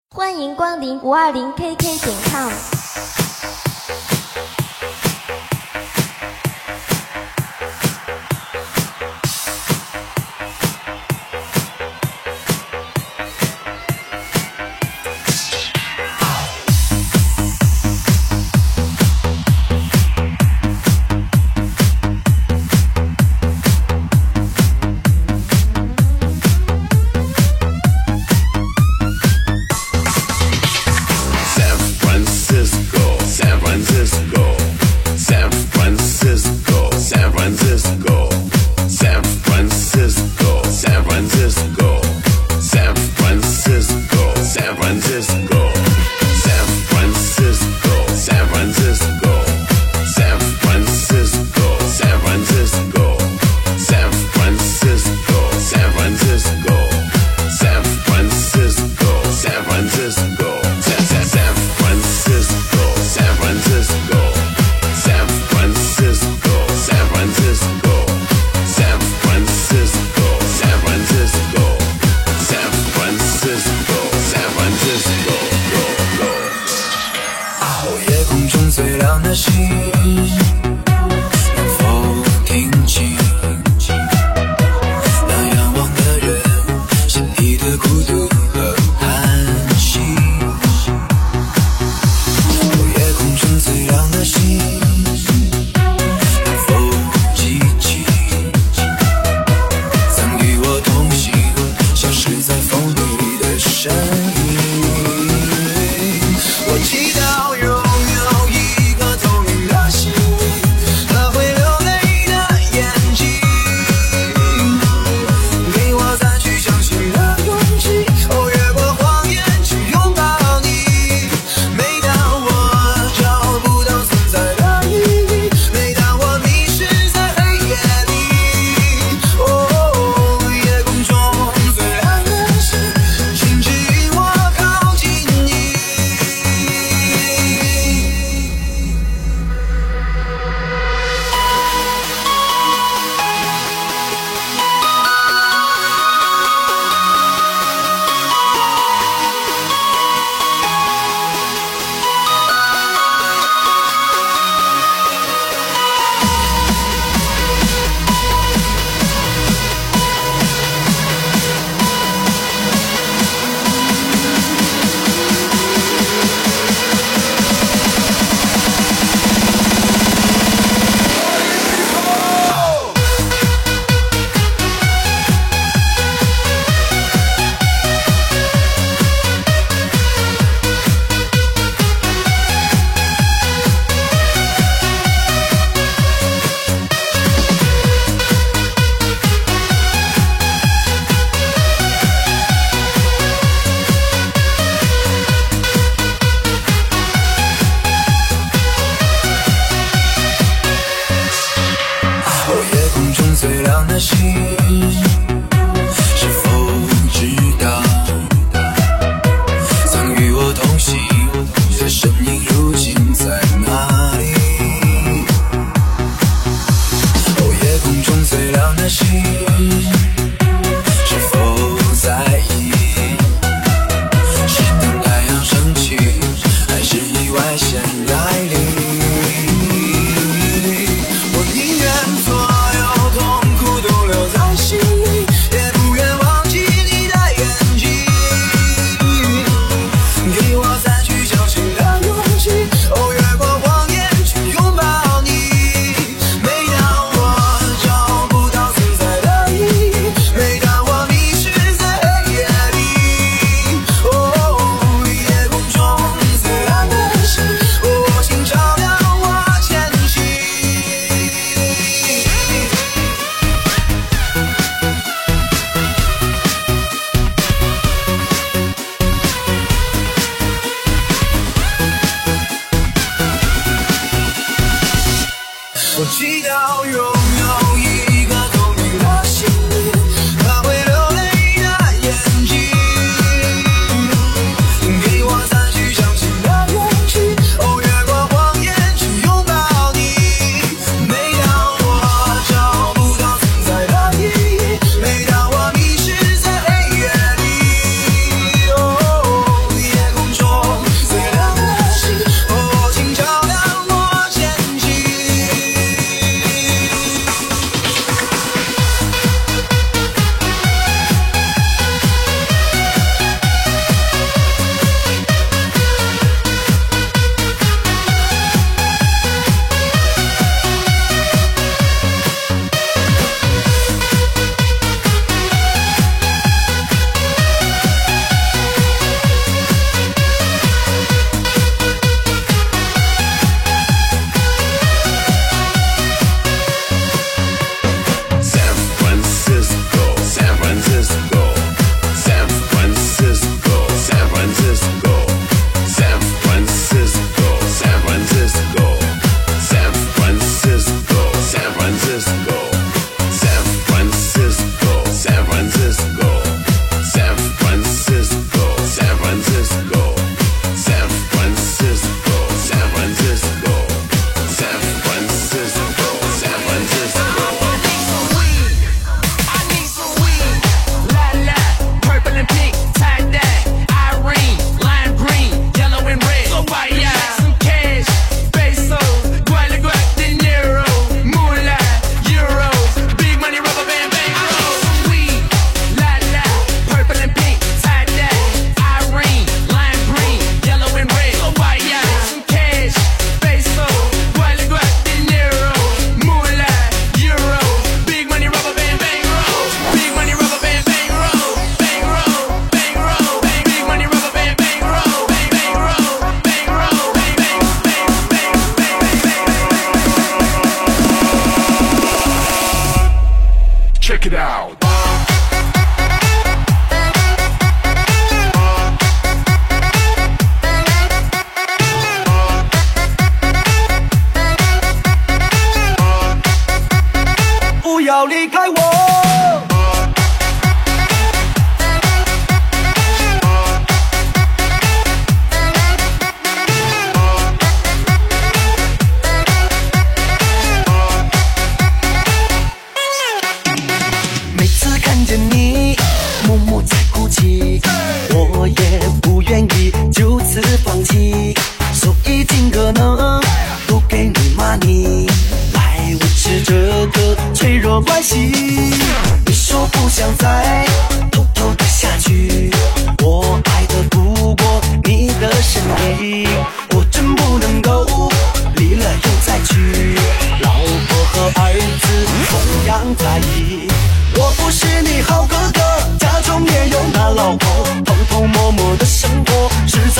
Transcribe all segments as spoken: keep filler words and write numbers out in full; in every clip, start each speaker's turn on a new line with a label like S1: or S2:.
S1: 欢迎光临五二零 K K 点 com。
S2: 我祈祷拥有一个透明的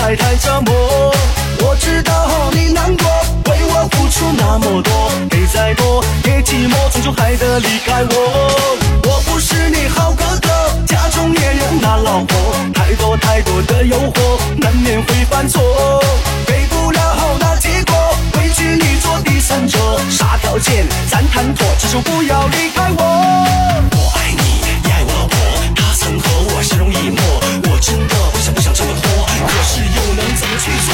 S2: 在太折磨。我知道你难过，为我付出那么多，给再多也寂寞，终究还得离开我。我不是你好哥哥，家中也有那老婆，太多太多的诱惑，难免会犯错。给不了好那结果，委屈你做第三者，啥条件咱谈妥，只求不要离开我。我爱你，也爱我老婆，她曾和我相濡以沫，我真的不想不想这么拖，可是又能怎么去做？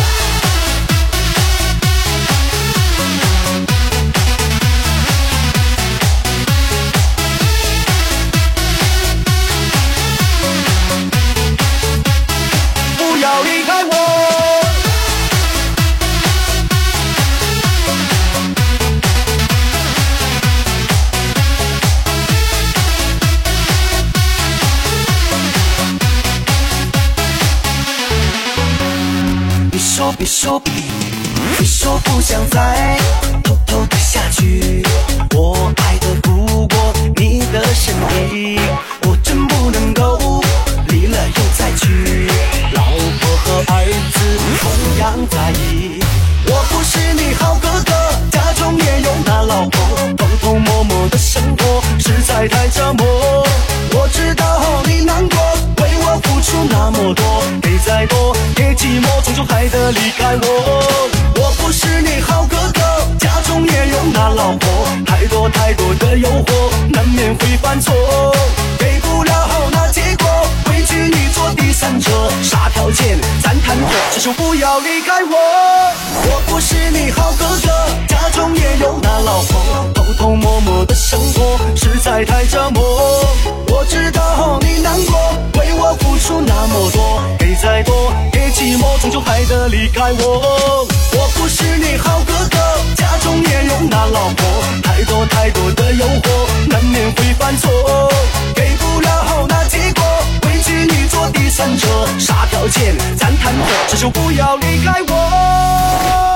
S2: 不要离开我。别说别说不想再偷偷的下去，我爱的不过你的身体，我真不能够离了又再娶，老婆和儿子同样在意。我不是你好哥哥，家中也有那老婆，偷偷摸摸的生活实在太折磨。我知道你难过，为我付出那么多，给再多也寂寞，终究还得离开我。我不是你好哥哥，家中也有那老婆，太多太多的诱惑，难免会犯错。给不了好那结果，委屈你做第三者，啥条件咱谈妥，只求不要离开我。我不是你好哥哥，家中也有那老婆，偷偷摸摸的生活实在太折磨。我知道你难过，为我付出那么多，给再多也寂寞，终究还得离开我。我不是你好哥哥，家中也有那老婆，太多太多的诱惑，难免会犯错。给不了好那结果，委屈你做第三者，啥条件咱谈妥，只求不要离开我。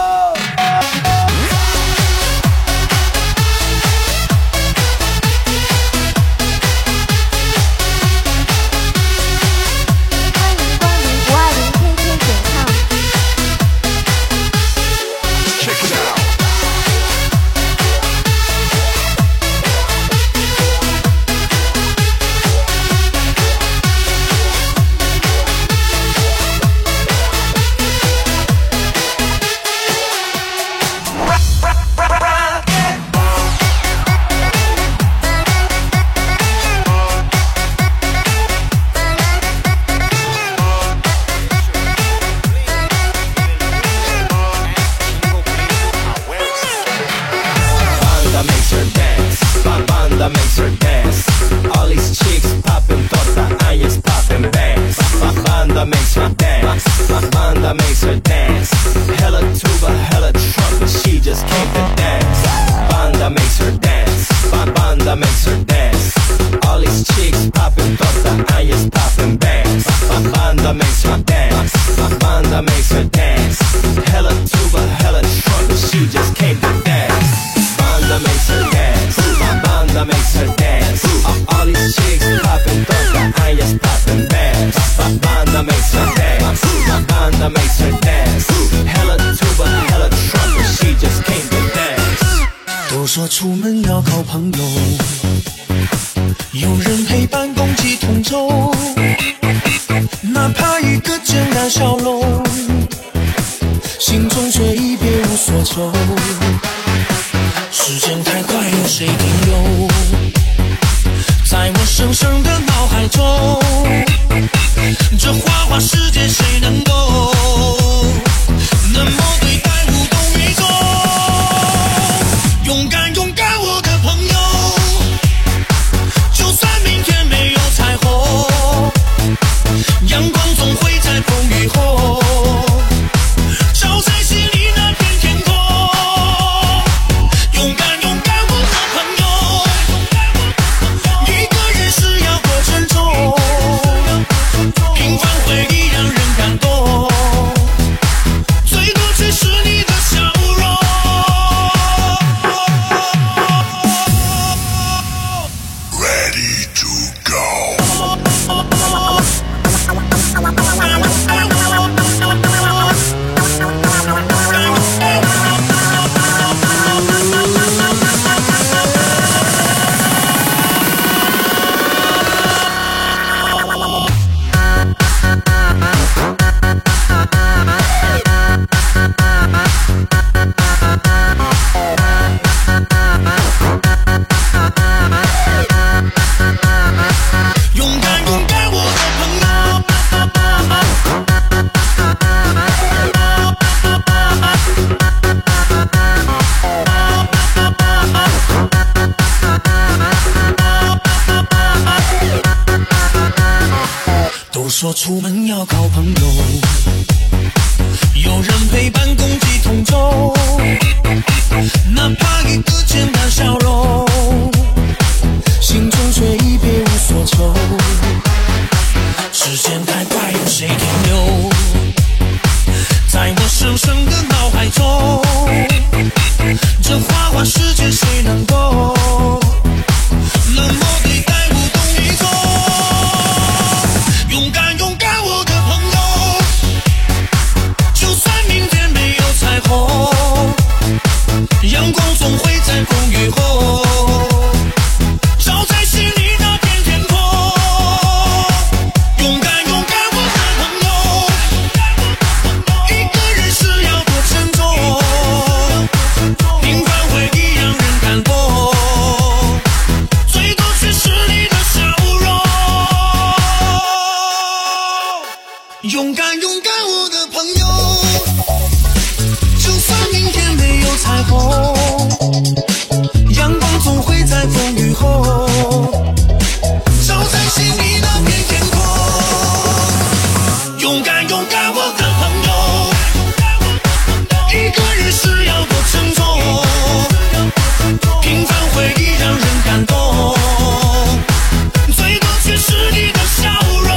S2: 说出门要靠朋友，有人陪伴共济同舟，哪怕一个简单笑容，心中却已别无所求。时间太快，有谁停留在我生生的脑海中？这花花世界谁能够那么对待无动于衷？勇敢勇敢我的朋友，就算明天没有彩虹，阳光总会在风雨后照在心里那片天空。勇敢勇敢我的朋友，一个人是要过珍重，平凡回忆让人感动。 说出门要靠朋友，有人陪伴共济同舟，哪怕一个简单笑容，心中却已别无所求。时间太快，有谁停留在我深深的脑海中？这花花世界谁能够冷漠对待无动于衷？勇敢勇敢我的朋友，就算明天没有彩虹，阳光总会在风雨后照在心里那片天空。勇敢勇敢我的朋友，一个人是要多沉重，平凡回忆让人感动，最多却是你的笑容。勇敢勇敢我的朋友，就算明天没有彩虹，阳光总会在风雨后照在心里那片天空。勇敢勇敢我的朋友，一个人是要多沉重，平凡回忆让人感动，最多却是你的笑容。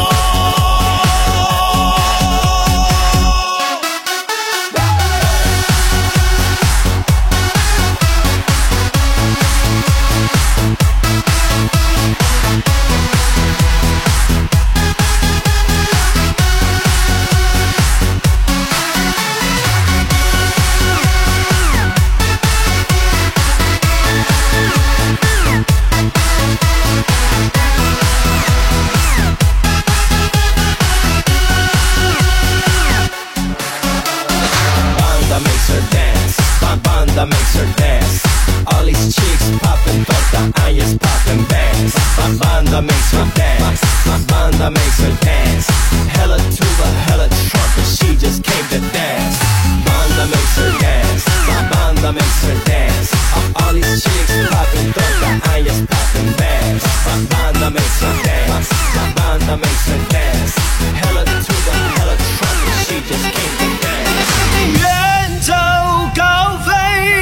S3: That makes her dance. All these chicks poppin', but the iron's poppin' bands. My banda makes her dance. My banda makes her dance. Hella tuba, hella trumpet, she just came to dance. Banda makes her dance. My banda makes her dance. All these chicks poppin', but the iron's poppin' bands. My banda makes her dance. My banda makes her dance. Hella tuba, hella trumpet, she just came to dance.
S2: 远走高飞。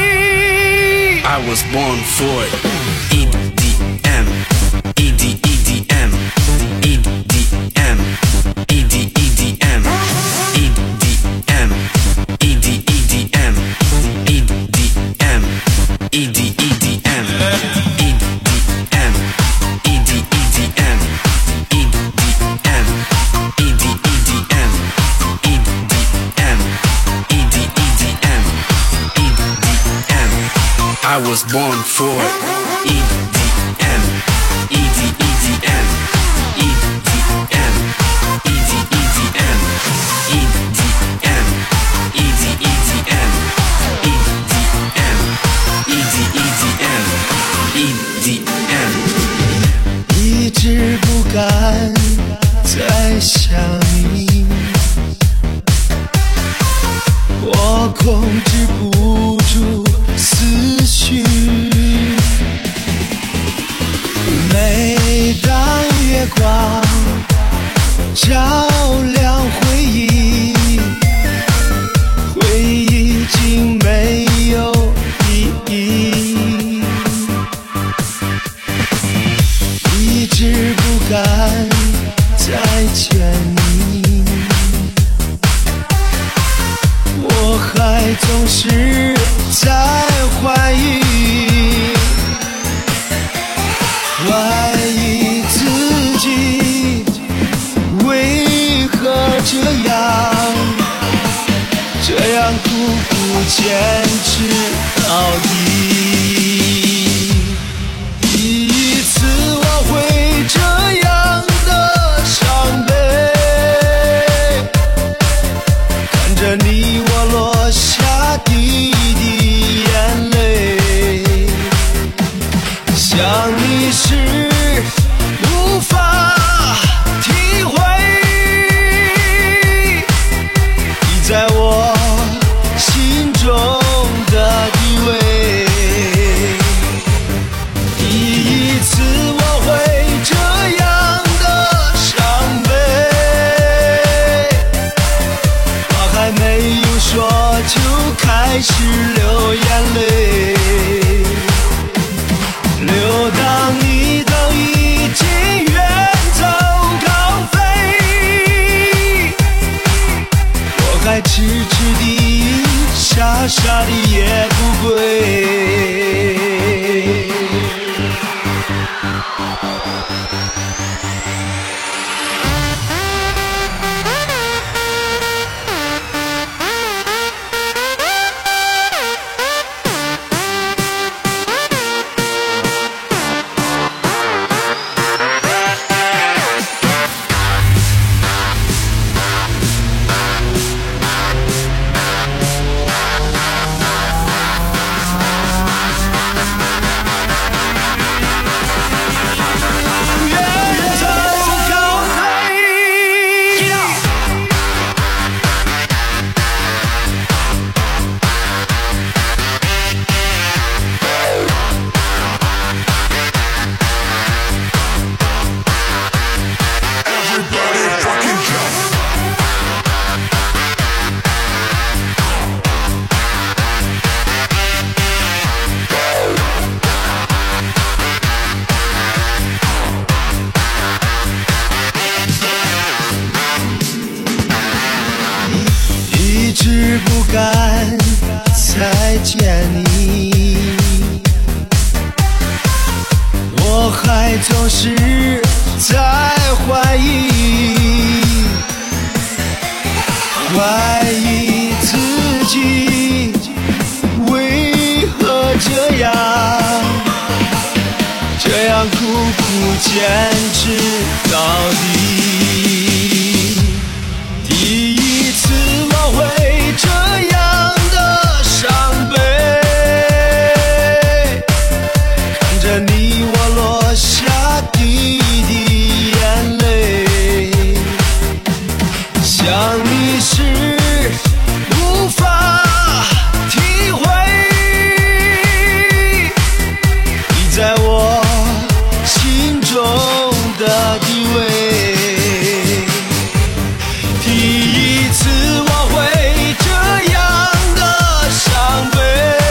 S4: I was born for it. E D M, E D E D M, E D M, E D E D M, E D M, E D E D M, E D M, E D E D M, E D M, E D E D M, E D M, E D E D M, E D M, E D E D M, E D M. I was born for it. E D M, E D E D M, E D M, E D E D M, E D M, E D E D M, E D M, E D E D M, E D M。
S2: 一直不敢再想你，我控制不住思绪。每当月光照亮回忆，回忆已经没有意义，一直不敢再见你，我还总是在怀疑，怀疑自己为何这样，这样苦苦坚持到底。第一次我会这样的伤悲，看着你我落下滴滴眼泪，想你时无法体会你在我心中的地位。 还痴痴地傻傻地也不归。不敢再见你，我还总是在怀疑，怀疑自己为何这样，这样苦苦坚持到底。第一次我会这样的伤悲，看着你我落下滴滴眼泪，想你时无法体会你在我心中的地位。第一次我会这样的伤悲，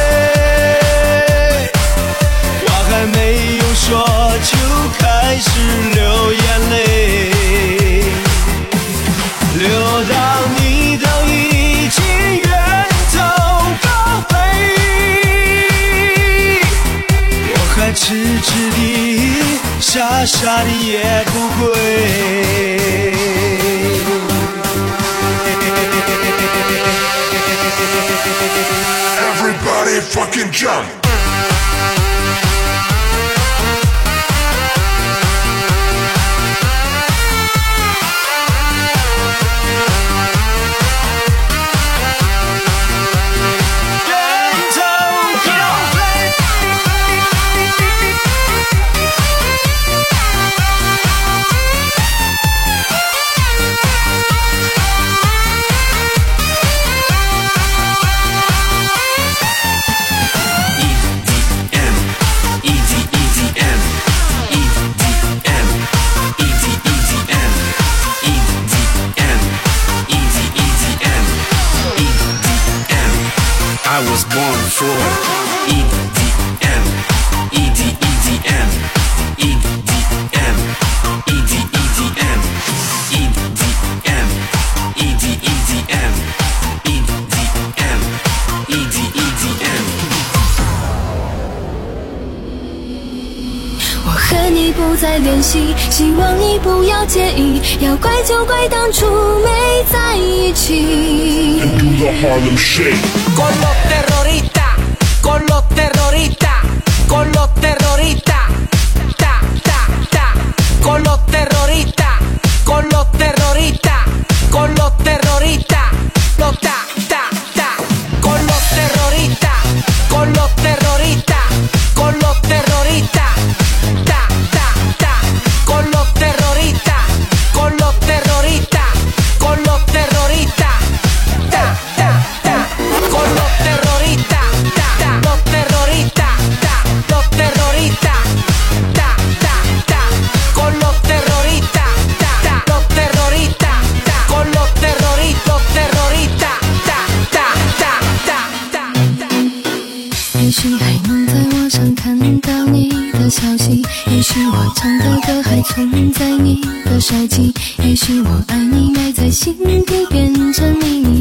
S2: 话还没有说就开始流眼泪，流到你都已经远走高飞，我还痴痴地傻傻地也不归。
S5: Everybody fucking jump!
S4: I was born for E D M, E D E D M, E D M, E D E D M, E D M, E D E D M, E D M, E D E D M。
S6: 我和你不再联系，希望你不要介意，要怪就怪当初没在一起。
S7: Con los terroristas, con los terroristas, con los terroristas, ta, ta, ta, con los terroristas, con los terroristas, con los terroristas, los ta, ta, ta, con los terroristas, con los terroristas, con los terroristas, ta, ta, ta, con los terroristas, con los terroristas, con los terroristas, ta, ta, ta, con los terroristas, ta, ta, los terroristas, ta, los terroristas, ta, ta, ta, con los terroristas, ta, ta, los terroristas, ta, con los terroristas, los terroristas, ta, ta, ta, ta, ta, ta。
S6: 也许还能在网上看到你的消息，也许我唱的歌还存在你的手机，也许我爱你埋在心底变成秘密，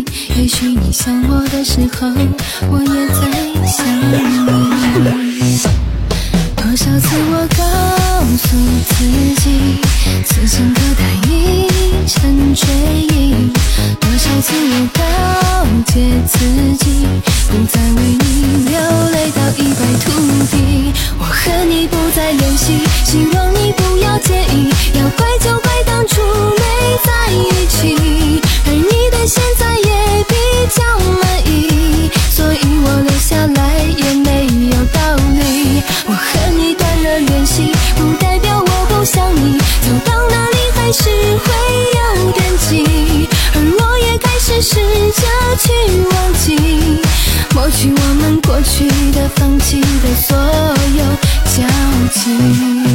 S6: 也许你想我的时候，我也在想你。多少次我告诉自己，此情可待已成追忆。多少次我告诫自己，不再为你流泪到一败涂地。我和你不再联系，希望你不要介意，要怪就怪当初没在一起，而你对现在也比较满意，所以我留下来也没有道理。我和你断了联系，不代表我不想你，走到哪里还是会有惦记，而我也开始试着去忘记，抹去我们过去的、放弃的所有交集。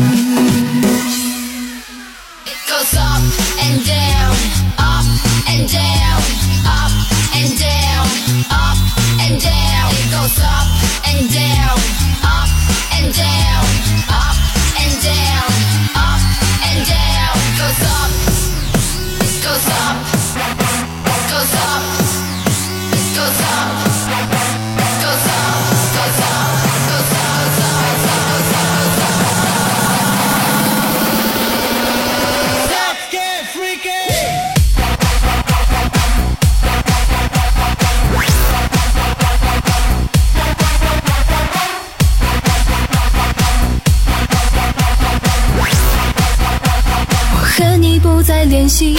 S8: Goes up and down, up and down, up and down, up and down. It goes up and down, up and down, up and down, up and down. Goes up, goes up, goes up, goes up, goes up, goes up, goes up, goes up.
S6: 我和你不再联系，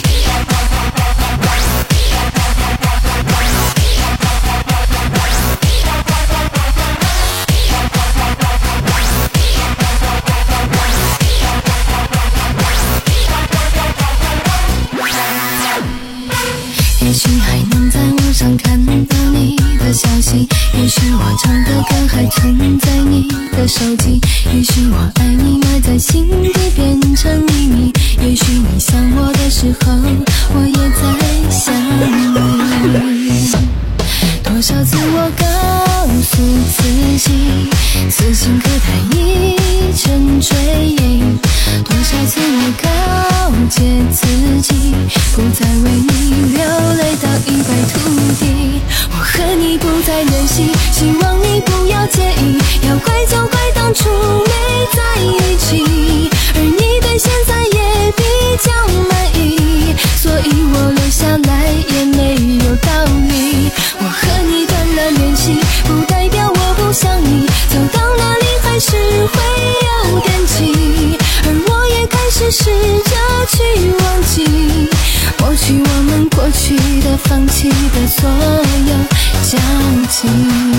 S6: 也许还能在网上看到你的消息，也许我唱的歌还存在你的手机，也许我爱你埋在心底变成秘密，也许你想我的时候，我也在想你。多少次我告诉自己，此情可待已成追忆，多少次我告诫自己，不再为你流泪到一败涂地。我和你不再联系，希望你不要介意，要怪就怪当初没在一起，而你对现在也比较满意，所以我留下来也没有道理。我和你断了联系，不代表我不想你，走到哪里还是会有惦记，而我也开始试着去忘记，抹去我们过去的、放弃的所有交集。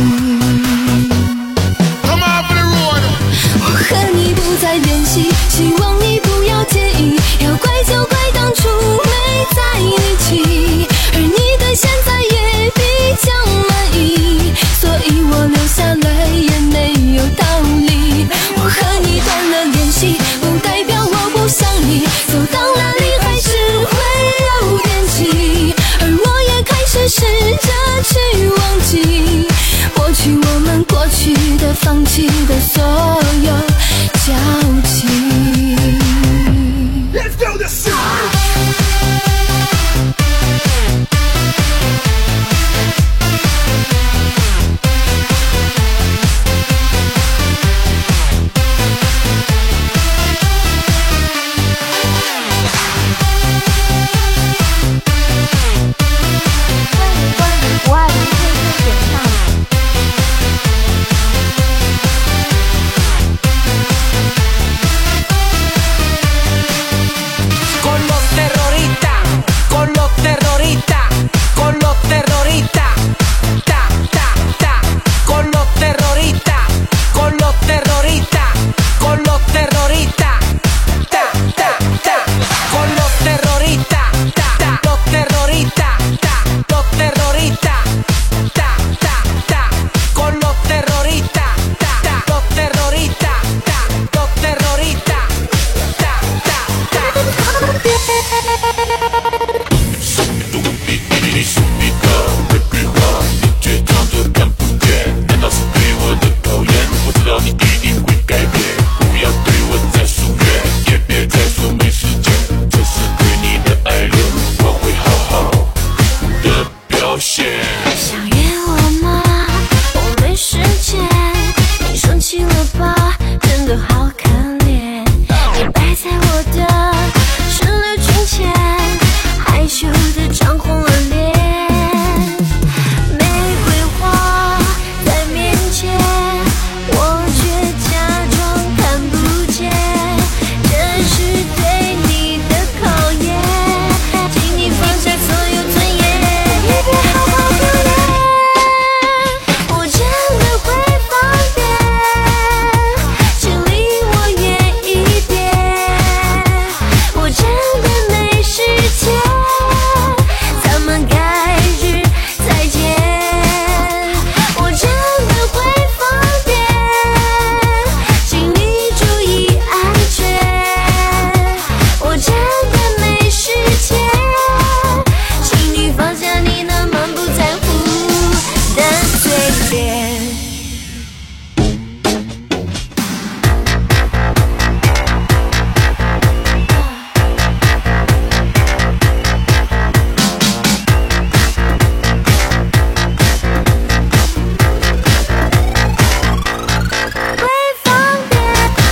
S6: 我和你不再联系，希望你不要介意，要怪就怪当初没在一起，而你对现在也比较满意，所以我留下来也没有道理。我和你断了联系，不代表我不想你，走到哪里还是会有惦记，而我也开始试着去忘记，抹去我们过去的、放弃的所有交集。Let's do this song.
S1: 五二零 K K 点唱。
S3: 现。
S6: 想约我吗？我没时间。你生气了吧？真的好可怜。你摆在我的石榴裙前，害羞的涨红了脸。玫瑰花在面前，我却假装看不见。这是对你的考验，请你放下所有尊严。你别好好可怜，我真的会放电，请离我远一点。我真的没时间，咱们改日再见。我真的会放电，请你注意安全。我真的没时间，请你放下你那满不在乎的嘴脸。会放电。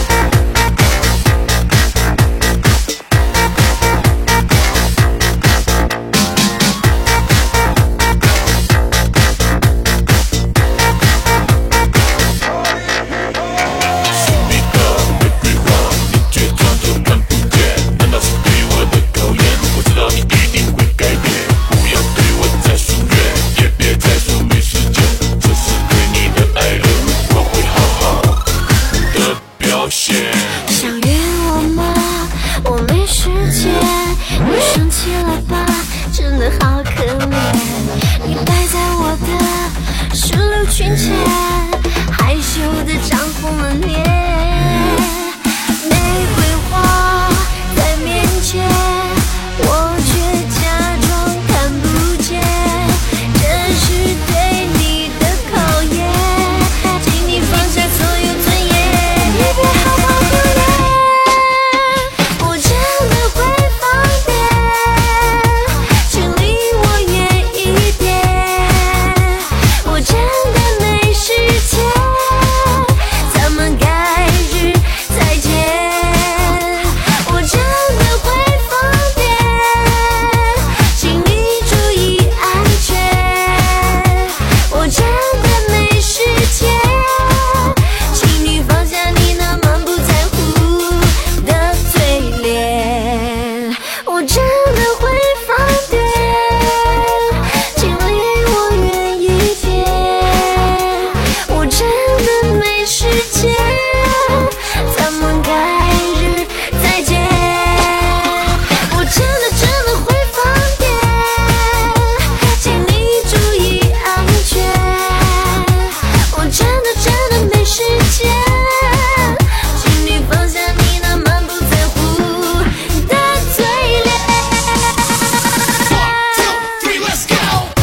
S3: 你的玫瑰花，你却装作看不见，难道是对我的考验？我知道你一定会改变，不要对我再疏远，也别再说没时间，这是对你的爱人，我会好好的表现。
S6: 想约我吗？我没时间。你生气了吧？真的好可怜。你摆在我的石榴裙前，害羞的涨红了脸。玫瑰花在面前，我却假装看不见。这是对你的考验，请你放下所有尊严。你别好好可怜，我真的会放电，请离我远一点。我真的没时间，咱们改日再见。我真的会放电，请你注意安全。我真的没时间，请你放下你那满不在乎的嘴脸。我真的会放电，请离我远一点。我真的没时间，咱们改日再见。我真的真的会放电，请你注意安全。我真的真的没时间，请你放下你那满不在乎的嘴脸。
S3: One, two, three, let's go!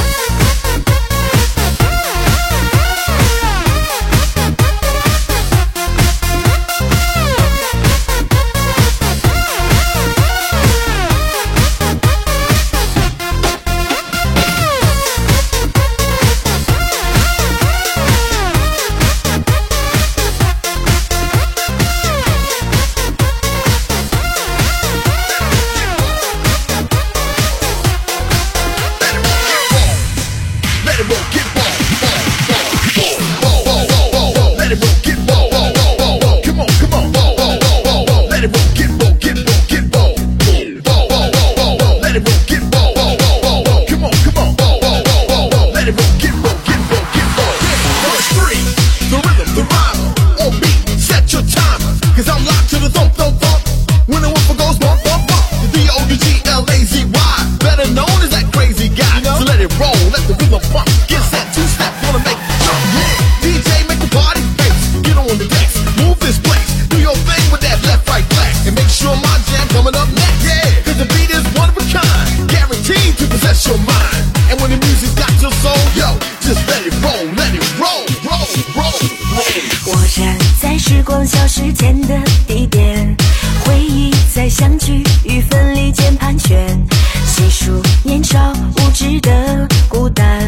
S5: Let it roll, get roll, roll, roll, roll, roll, roll. Let it roll, get roll, roll, roll, roll, roll. Come on, come on, roll, roll, roll, roll, roll. Let it roll, get roll, get roll, get roll, roll, roll, roll, roll, roll. Let it roll, get roll, roll, roll, roll, roll. Come on, come on, roll, roll, roll, roll, roll. Let it roll, get roll, get roll, get roll. Verse three, the rhythm, the rhyme, on beat, set your timer, 'cause I'm locked to the thump, thump, thump. When the woofer goes bump, bump, bump. The D O U G L A Z Y, better known as that crazy guy. So let it roll, let the rhythm bump. Get set, two step, wanna make it jump. D J make the party face, get on the decks, move this place, do your thing with that left, right, black, and make sure my jam coming up next. Yeah, 'cause the beat is one of a kind, guaranteed to possess your mind. And when the music's got your soul, yo, just let it roll, let it roll, roll, roll, roll.
S6: 我站在时光消失前的地点，回忆在相聚与分离间盘旋，细数年少无知的孤单。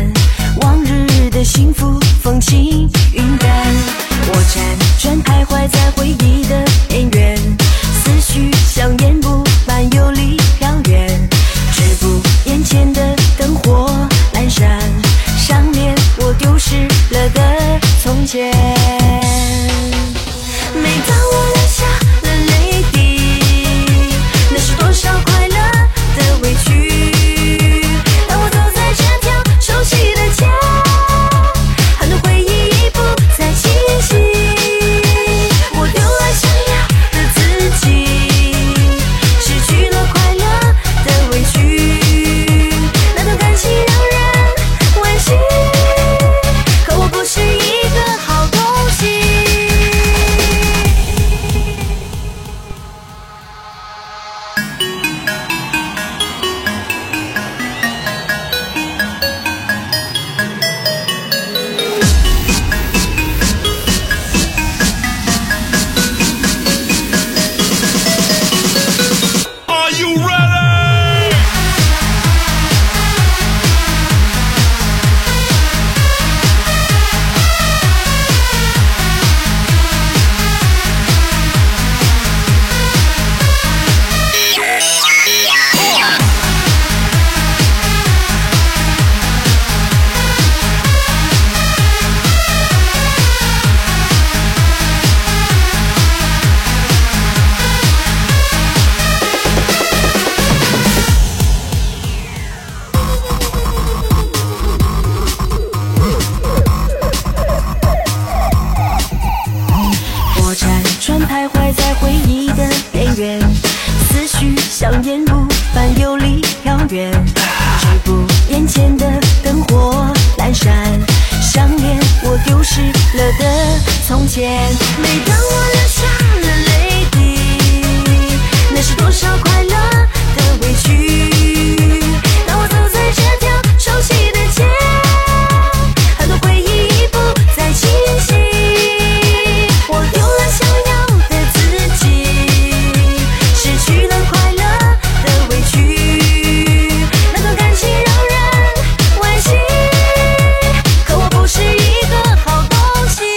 S6: 间。每当我流下了泪滴，那是多少快乐的委屈。当我走在这条熟悉的街，很多回忆已不再清晰。我丢了想要的自己，失去了快乐的委屈。那段感情让人惋惜，可我不是一个好东西。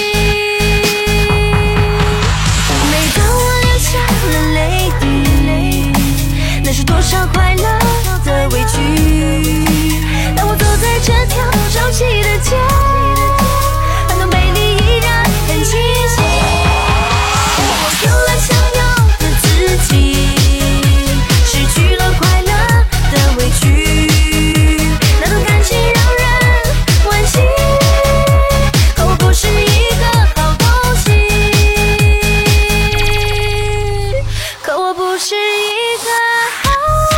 S6: 每当我流下了泪滴，那是多少快乐的委屈。当我走在这条熟悉的街，很多美丽依然很清晰。我丢了想要的自己，失去了快乐的委屈。那段感情让人惋惜，可我不是一个好东西，可我不是一个好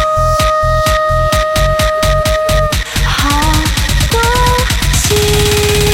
S6: 好东西。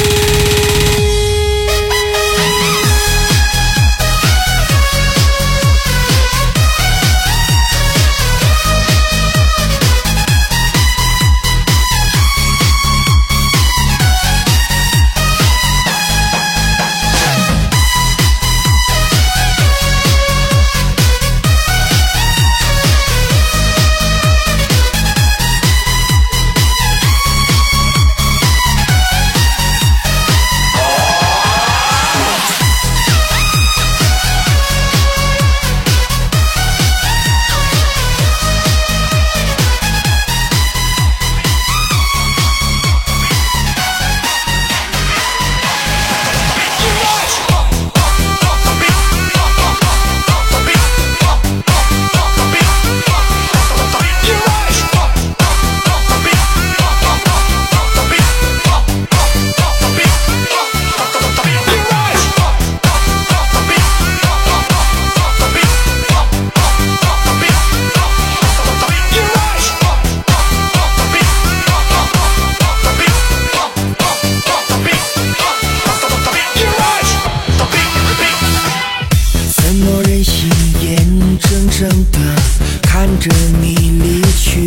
S2: 怎么忍心眼睁睁地看着你离去？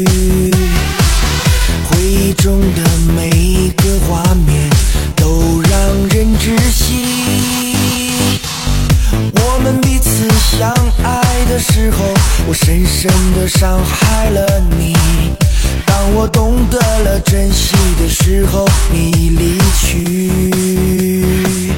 S2: 回忆中的每个画面都让人窒息。我们彼此相爱的时候，我深深地伤害了你。当我懂得了珍惜的时候，你离去。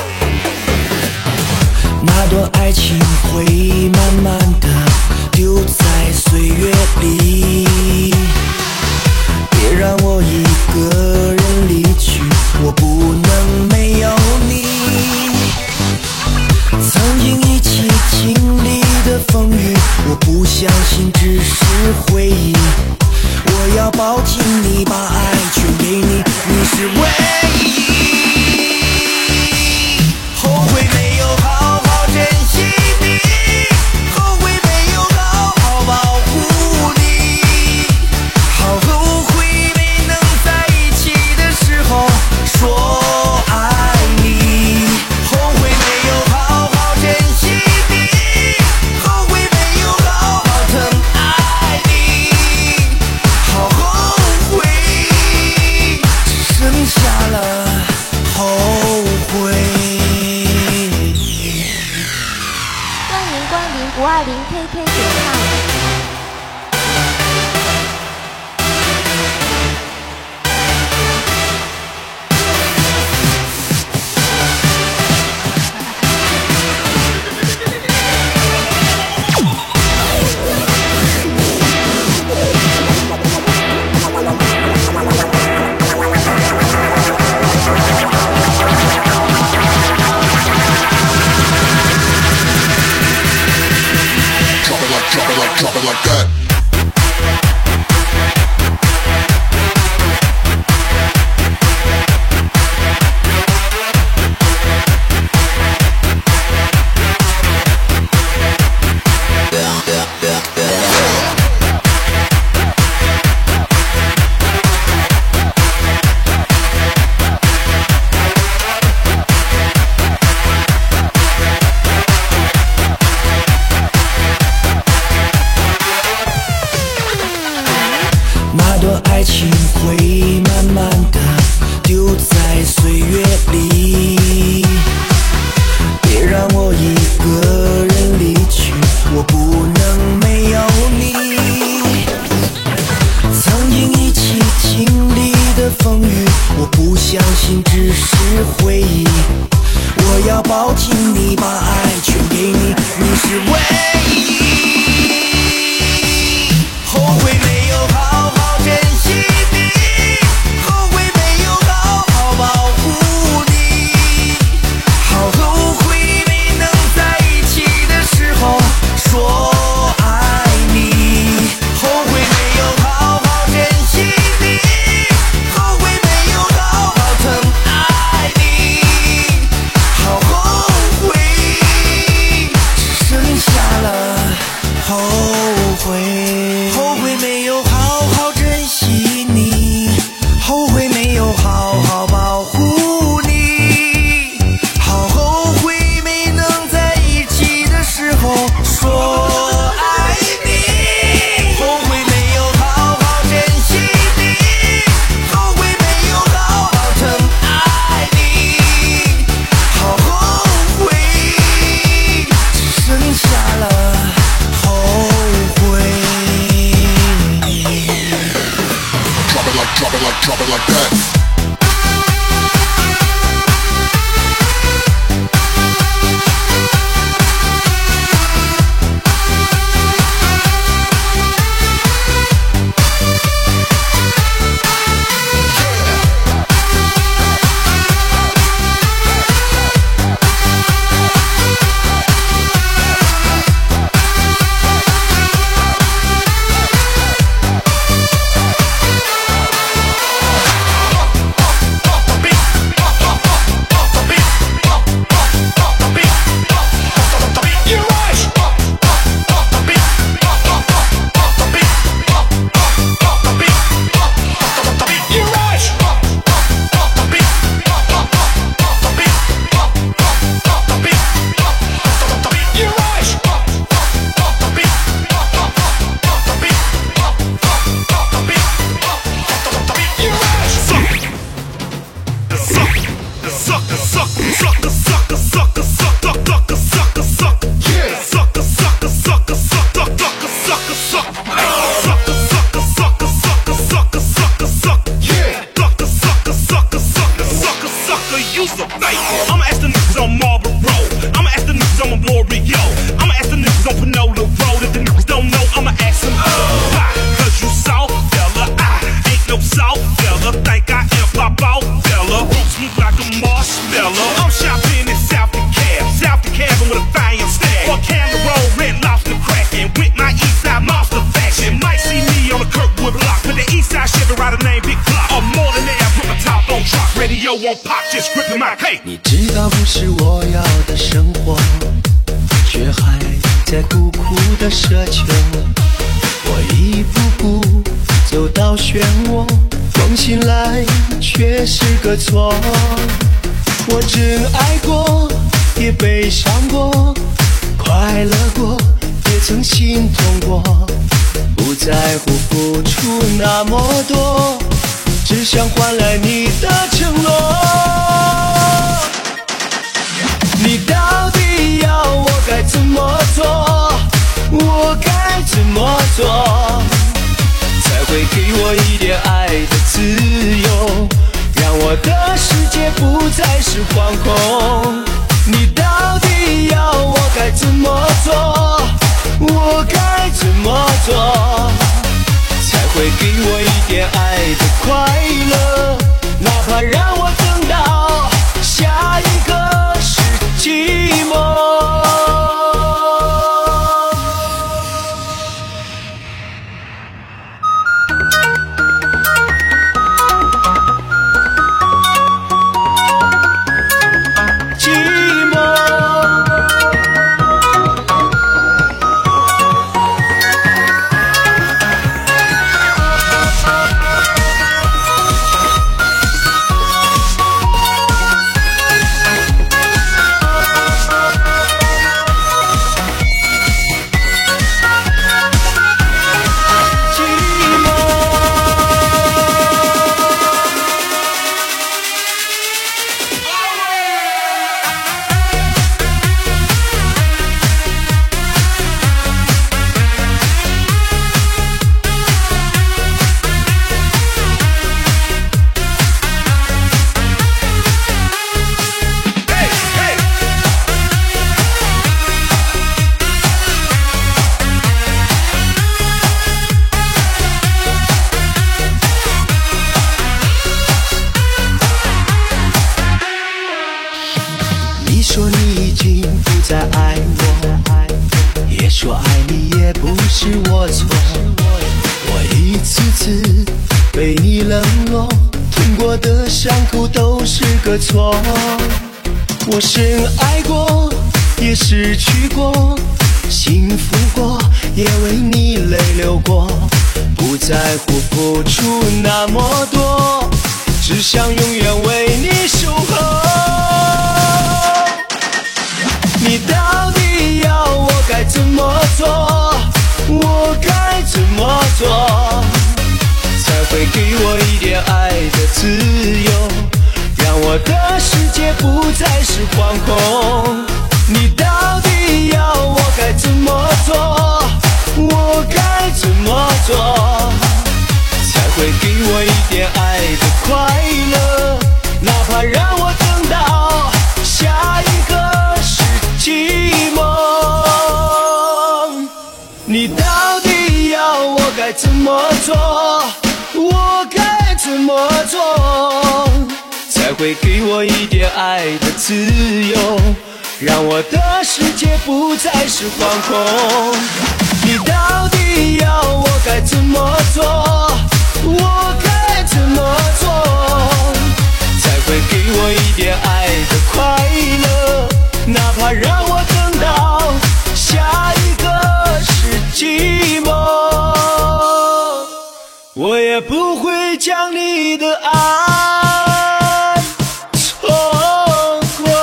S2: 那段爱情会慢慢的丢在岁月里，别让我一个人离去，我不能没有你。曾经一起经历的风雨，我不相信只是回忆。我要抱紧你，把爱全给你，你是唯一。后悔没有好好珍惜你，后悔没有好好保护你，好后悔没能在一起的时候说爱你，后悔没有好好珍惜你，后悔没有好好疼爱你，好后悔，只剩下了后悔。
S1: 欢迎光临五二零 K K 九号。
S5: Drop it like that.
S2: 会慢慢的丢在岁月里。别让我一个人离去，我不能没有你。曾经一起经历的风雨，我不相信只是回忆。我要抱紧你，把爱全给你，你是唯一。后悔没有好好珍惜你，后悔没有好好保护你，好后悔没能在一起的时候说爱你，后悔没有好好珍惜你，后悔没有好好疼爱你，好后悔，只剩下了后悔。后悔没有好好珍惜你，后悔没有好好保护你，好后悔没能在一起的时候说爱你，后悔没有好好珍惜你，后悔没有好好疼爱你，好后悔，只剩下了后悔。
S5: Drop it like, drop it like, drop it like that.
S9: I'ma ask the niggas on Marlboro. I'ma ask the niggas on Memorial. I'ma ask the niggas on Panola Road. If the niggas don't know, I'ma ask them why. Cause you soft, fella. I ain't no soft, fella. Think I am pop out, fella. Roots move like a marshmallow. I'm shopping in South DeKalb. South DeKalb with a fire stack. On Cannon Road, red lobster cracking. With my Eastside monster faction. Might see me on the Kirkwood block. But the Eastside Chevy rider named Big Clock. Or more than that, put my top on truck. Radio won't pop, just gripping my hey.
S2: 你知道不是我要的生活，却还在苦苦的奢求。我一步步走到漩涡，梦醒来却是个错。我真爱过，也悲伤过，快乐过，也曾心痛过，不在乎付出那么多，只想换来你的承诺。你到底要我该怎么做？我该怎么做，才会给我一点爱的自由，让我的世界不再是惶恐？你到底要我该怎么做？我该怎么做，才会给我一点爱的快乐？哪怕让我等到下一个是寂寞。 再爱我，也说爱你也不是我错。我一次次被你冷落，痛过的伤口都是个错。我深爱过，也失去过，幸福过，也为你泪流过。不在乎付出那么多，只想永远为你守候。你到底要我该怎么做？我该怎么做，才会给我一点爱的自由，让我的世界不再是惶恐？你到底要我该怎么做？我该怎么做，才会给我一点爱的快乐？哪怕让我等到下一个是寂寞。你到底要我该怎么做？我该怎么做，才会给我一点爱的自由，让我的世界不再是惶恐？你到底要我该怎么做？我该怎么做，才会给我一点爱的快乐？哪怕让我等到下一个是寂寞，我也不会将你的爱错过。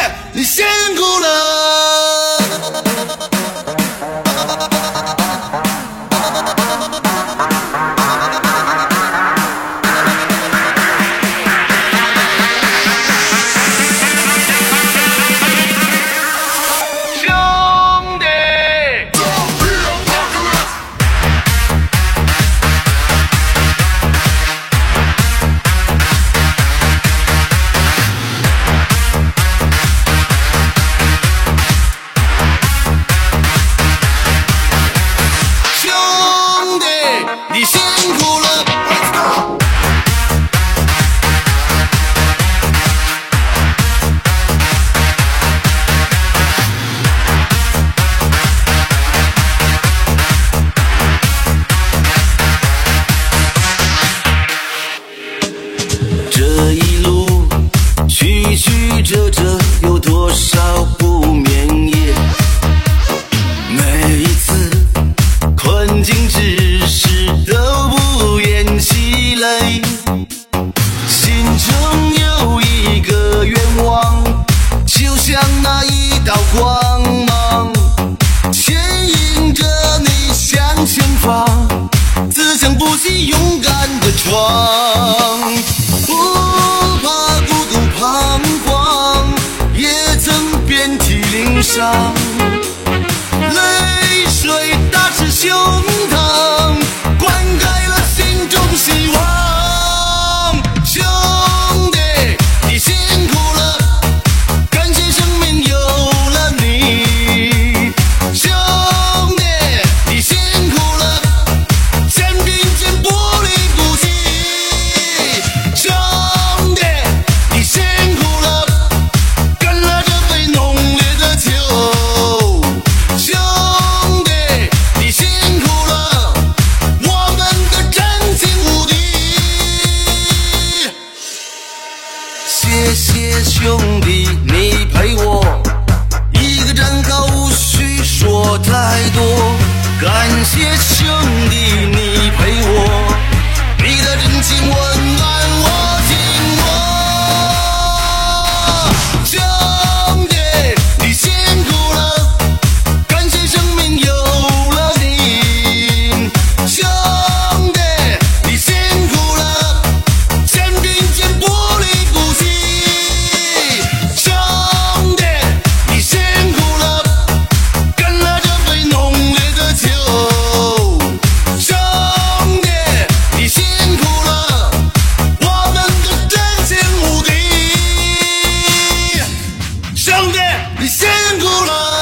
S2: 你辛苦了。兄弟，兄弟，你辛苦了。这一路曲曲折折，有多少不眠夜？每一次困境之时都不言气馁，心中有一个愿望，就像那一道光芒，牵引着你向前方，自强不息，勇敢的闯。不怕孤独彷徨，也曾遍体鳞伤，泪水打湿胸膛，灌溉了心中希望。兄弟，你辛苦了，感谢生命有了你。兄弟，你辛苦了，肩并肩不离不弃。兄弟，你辛苦了，干了这杯浓烈的酒。兄弟，你辛苦了，我们的真情无敌。谢谢兄弟，你陪我一个站岗，无需说太多。感谢兄弟，你陪我，你的真情温暖我紧握。兄弟，你辛苦了，感谢生命有了你。兄弟，你辛苦了，肩并肩不离不弃。兄弟，你辛苦了，干了这杯浓烈的酒。兄弟，你辛苦了，我们的真情无敌。兄弟，你辛苦了。